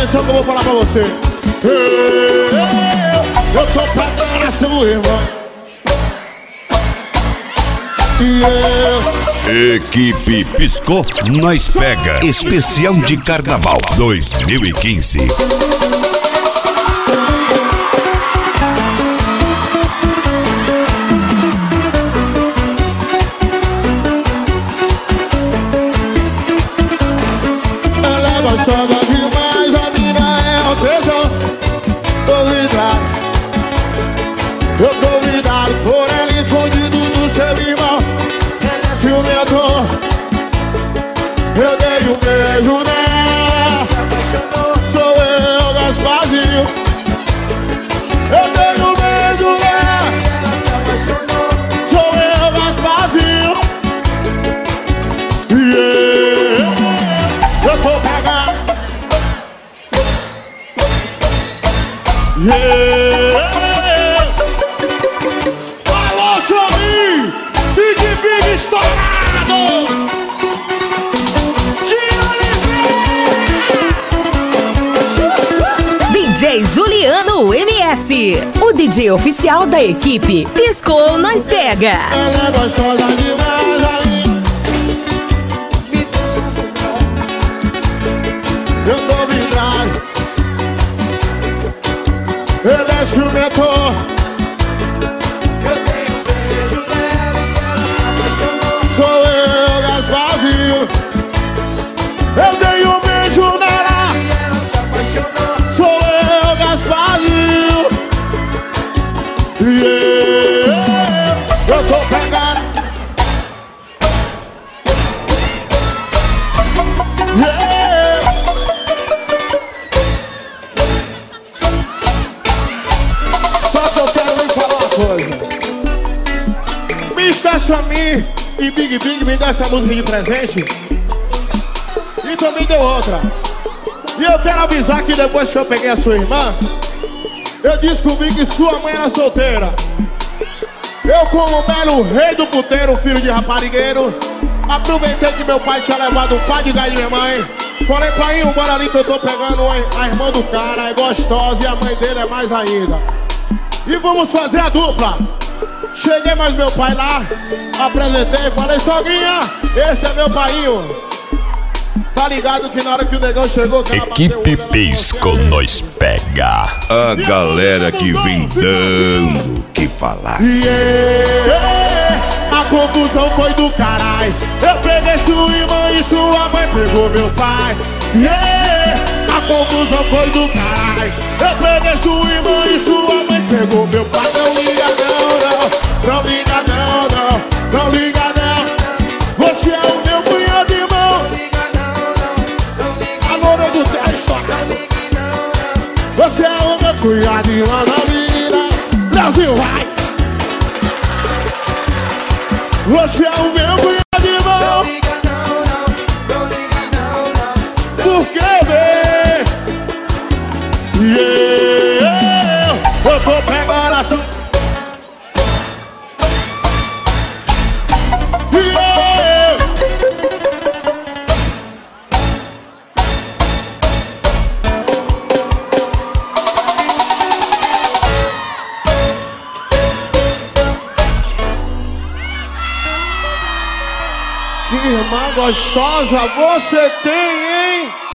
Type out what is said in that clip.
atenção que eu vou falar pra você. Eu tô pegando a sua irmã. Equipe Piscou, nós pega. Especial de Carnaval 2015. Ela é gostosa demais, a mina é o tesão. Tô vidrado, eu tô vidrado por ela escondido do seu irmão. Ciumento, eu dei um beijo nela. Sou eu, Gasparzinho. Eu dei um beijo nela. Sou eu, Gasparzinho. Eu tô pegando. Alô, Somi! Big estourado! DJ Juliano MS, o DJ oficial da equipe Piscou, nós pega. Ela é gostosa demais aí. Eu tô vidrado. Ele é ciumentor. Eu dei um beijo nela e ela se apaixonou. Sou eu, Gasparzinho. Eu dei um beijo nela e ela se apaixonou. Sou eu, Gasparzinho. Eu tô pegando. Só que eu quero lhe falar uma coisa. Mr. Sami e Big me deu essa música de presente. E também deu outra. E eu quero avisar que depois que eu peguei a sua irmã, eu descobri que sua mãe era solteira. Eu, como belo rei do puteiro, filho de raparigueiro, aproveitei que meu pai tinha levado o pai de gás de minha mãe. Falei, pai, bora ali que eu tô pegando a irmã do cara, é gostosa e a mãe dele é mais ainda. E vamos fazer a dupla. Cheguei mais meu pai lá, apresentei, falei, sogrinha, esse é meu painho. Tá ligado que na hora que o negão chegou, que ela bateu, Equipe Piscou, nós pega. A galera que vem dando o que falar. A confusão foi do caralho. Eu peguei sua irmã e sua mãe pegou meu pai. A confusão foi do caralho. Eu peguei sua irmã e sua mãe pegou meu pai. Não liga não, não liga não, não liga não. Você é o meu cunhado irmão. Amor do texto. Você é o meu cunhado irmão. Não liga não. Brasil vai. Você é o meu cunhado irmão. Não liga não, liga não. Por que, bê? Eu tô pegando a sua. Que irmã gostosa você tem, hein?